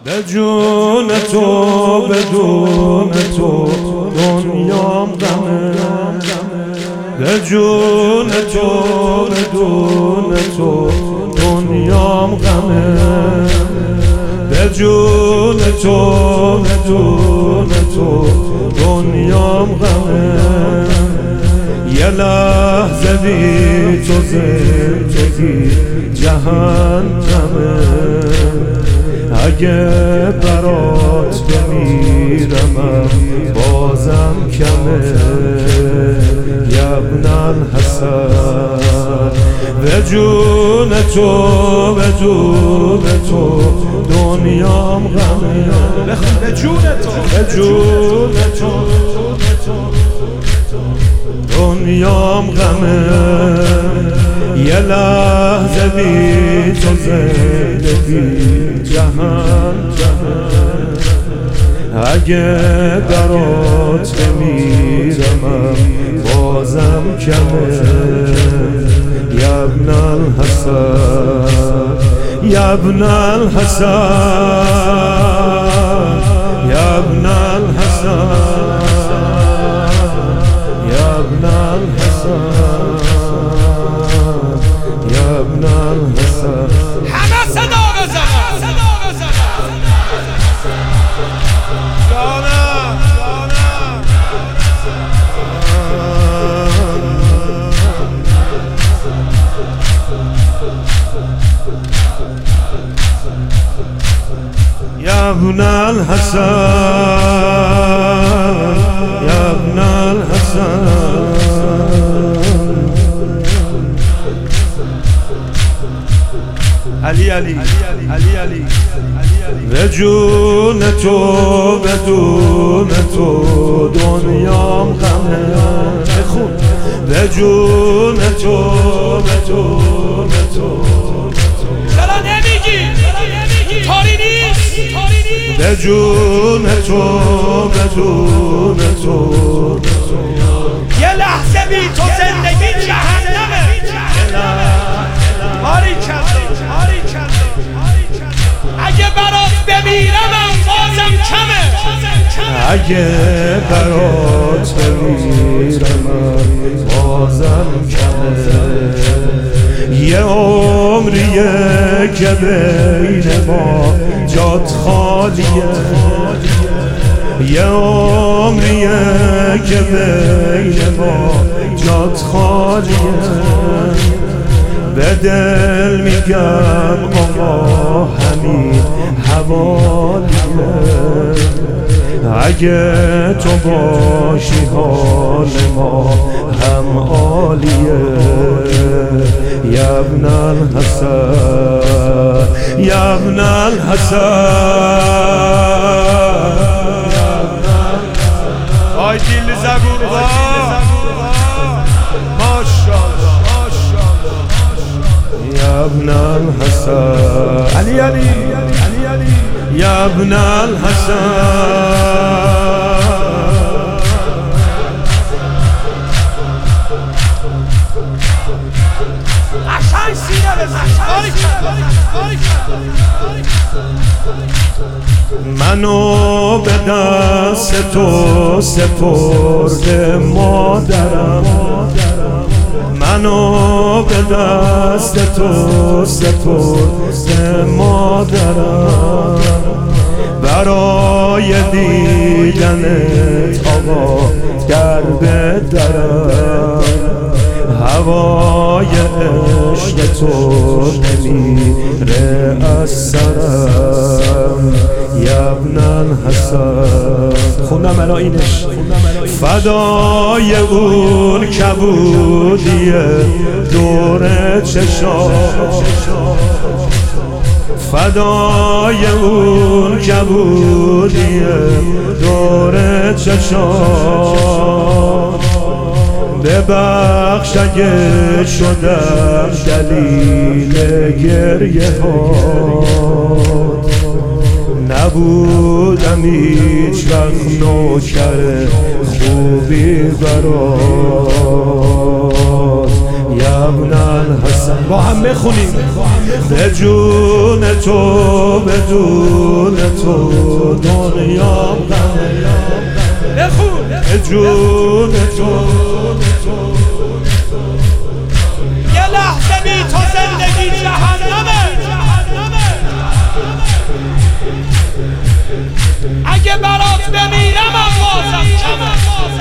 به جون تو بدون تو دنیام غمه، به جون تو بدون تو دنیام غمه، به جون تو بدون تو دنیام غمه. یه لحظه بی تو زندگی جهنمه، اگه برات بمیرم بازم کمه. یبن الحسن به جون تو بدون تو دنیام غمه، به جون تو به جون تو دنیام غمه. یه لحظه بی تو زندگی جهنمه، اگه برات بمیرم بازم کمه. یبن الحسن یبن الحسن یبن الحسن یبن الحسن یبن الحسن. همه صدا بزنن، صدا بزنن. جانم یبن الحسن یبن الحسن. علی علی علی علی به جون تو بدون تو دنیام غمه، به جون تو بدون تو. چرا نمیگی؟ طوری نیست. به جون تو بدون تو. یه لحظه بی تو زندگی جهنمه. آری کردم اگه برات بمیرم بازم کمه. اگه برات بمیرم بازم کمه. یه عمریه که بین ما جات خالیه، یه عمریه که بین ما جات خالیه. به دل میگم آقا همین حوالیه، اگه تو باشی حال ما هم عالیه. یبن الحسن یبن الحسن. آی دیل زبور با ماشاءالله یبن الحسن علی علی علی علی یبن الحسن. عشان سینه بزن. منو به دست تو سپرده مادرم، منو به دست تو سپرده مادرم. برای دیدنت آقا در بدرم، هوای عشق تو نمیره از سرم. یبن الحسن خوندم الان اینش. فدای اون کبودیه دور چشام، فدای اون کبودیه دور چشام. ببخش اگه شدم دلیل گریه ها، نبودم هیچ وقت نوکر خوبی برات. ابن الحسن با هم بخونیم. به جون تو بدون تو دنیام غمه بخون. به جون تو یه لحظه بی تو زندگی جهنمه. اگه برات بمیرم بازم کمه.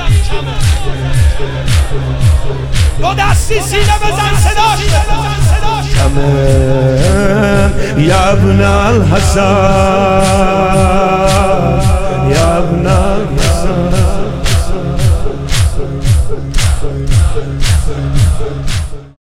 دو دستی سینه بزن صداش يا ابن الحسن يا ابن